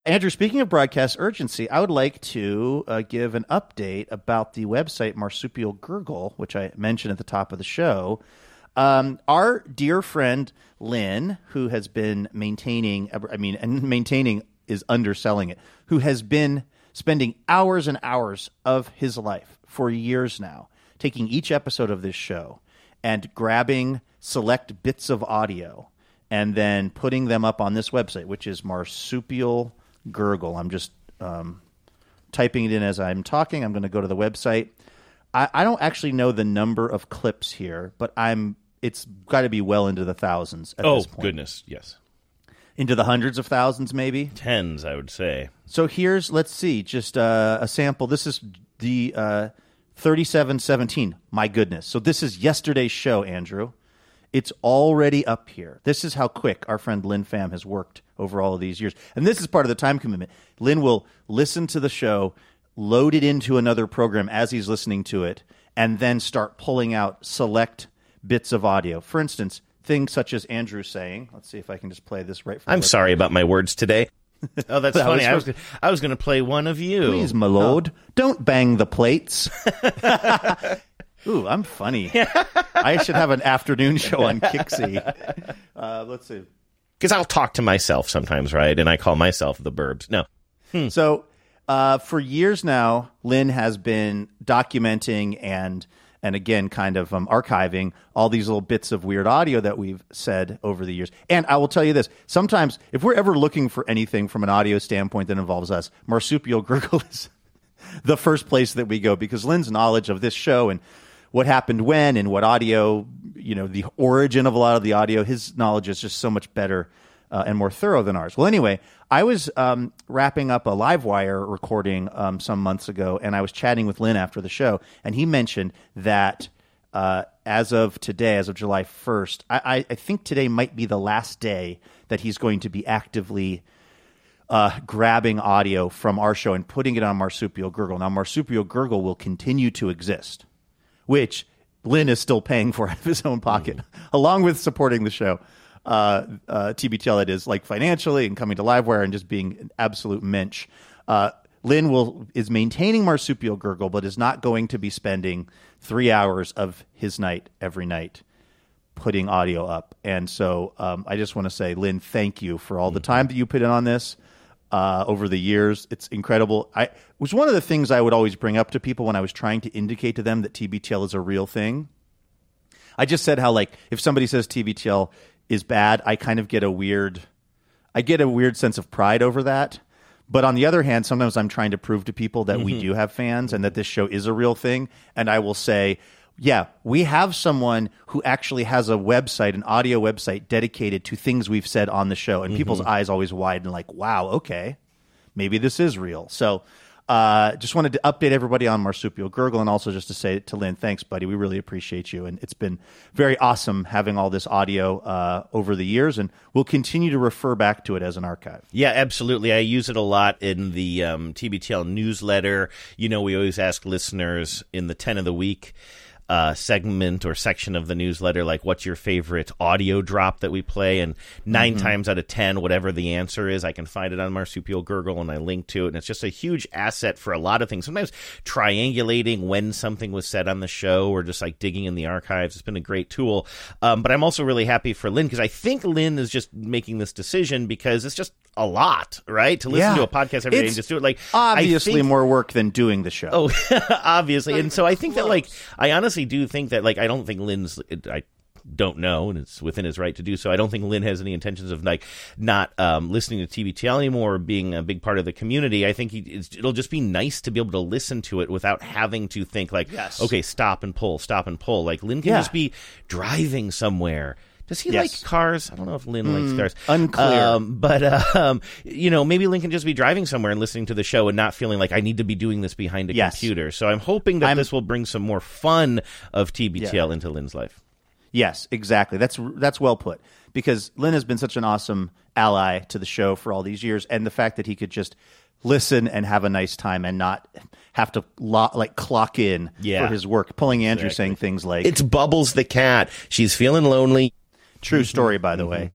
Andrew, speaking of broadcast urgency, I would like to give an update about the website Marsupial Gurgle, which I mentioned at the top of the show. Our dear friend Lynn, who has been maintaining is underselling it, who has been spending hours and hours of his life for years now, taking each episode of this show and grabbing select bits of audio and then putting them up on this website, which is Marsupial Gurgle. I'm just typing it in as I'm talking. I'm going to go to the website. I don't actually know the number of clips here, but it's got to be well into the thousands at this point. Oh, goodness, yes. Into the hundreds of thousands, maybe? Tens, I would say. So let's see, just a sample. This is the 3717. My goodness. So this is yesterday's show, Andrew. It's already up here. This is how quick our friend Lynn Pham has worked over all of these years. And this is part of the time commitment. Lynn will listen to the show, load it into another program as he's listening to it, and then start pulling out select bits of audio. For instance, things such as Andrew saying, let's see if I can just play this right from I'm sorry about my words today. Oh, that's funny. I was going to play one of you. Please, my lord, don't bang the plates. Ooh, I'm funny. I should have an afternoon show on Kixie. Let's see. Because I'll talk to myself sometimes, right? And I call myself the Burbs. No. So for years now, Lynn has been documenting and again, kind of archiving all these little bits of weird audio that we've said over the years. And I will tell you this, sometimes if we're ever looking for anything from an audio standpoint that involves us, Marsupial Gurgle is the first place that we go, because Lynn's knowledge of this show and what happened when and what audio, the origin of a lot of the audio, his knowledge is just so much better and more thorough than ours. Well, anyway, I was wrapping up a Livewire recording some months ago, and I was chatting with Lynn after the show, and he mentioned that as of today, as of July 1st, I think today might be the last day that he's going to be actively grabbing audio from our show and putting it on Marsupial Gurgle. Now, Marsupial Gurgle will continue to exist, which Lynn is still paying for out of his own pocket, along with supporting the show. TBTL, it is, like financially and coming to Livewire and just being an absolute mensch. Lynn is maintaining Marsupial Gurgle, but is not going to be spending 3 hours of his night every night putting audio up. And so I just want to say, Lynn, thank you for all the time that you put in on this over the years. It's incredible. It was one of the things I would always bring up to people when I was trying to indicate to them that TBTL is a real thing. I just said how, like, if somebody says TBTL is bad, I kind of get a weird sense of pride over that. But on the other hand, sometimes I'm trying to prove to people that we do have fans and that this show is a real thing. And I will say, yeah, we have someone who actually has a website, an audio website dedicated to things we've said on the show. And people's eyes always widen, like, wow, okay, maybe this is real. So just wanted to update everybody on Marsupial Gurgle, and also just to say to Lynn, thanks, buddy. We really appreciate you. And it's been very awesome having all this audio over the years, and we'll continue to refer back to it as an archive. Yeah, absolutely. I use it a lot in the TBTL newsletter. We always ask listeners in the 10 of the week segment or section of the newsletter, like, what's your favorite audio drop that we play? And 9 times out of 10, whatever the answer is, I can find it on Marsupial Gurgle and I link to it. And it's just a huge asset for a lot of things. Sometimes triangulating when something was said on the show, or just like digging in the archives. It's been a great tool. But I'm also really happy for Lynn, because I think Lynn is just making this decision because it's just a lot, right? To listen to a podcast every day and just do it. Like, obviously more work than doing the show. Oh, obviously. And so I think that, like, I honestly do think that, like, I don't think I don't know, and it's within his right to do so. I don't think Lynn has any intentions of, like, not listening to TBTL anymore or being a big part of the community. I think it'll just be nice to be able to listen to it without having to think, like, okay, stop and pull. Like, Lynn can just be driving somewhere. Does he like cars? I don't know if Lynn likes cars. Unclear. But maybe Lynn can just be driving somewhere and listening to the show and not feeling like I need to be doing this behind a computer. So I'm hoping that this will bring some more fun of TBTL into Lynn's life. Yes, exactly. That's well put. Because Lynn has been such an awesome ally to the show for all these years, and the fact that he could just listen and have a nice time and not have to clock in for his work. Pulling Andrew saying things like, "It's Bubbles the cat. She's feeling lonely." True story, by the way.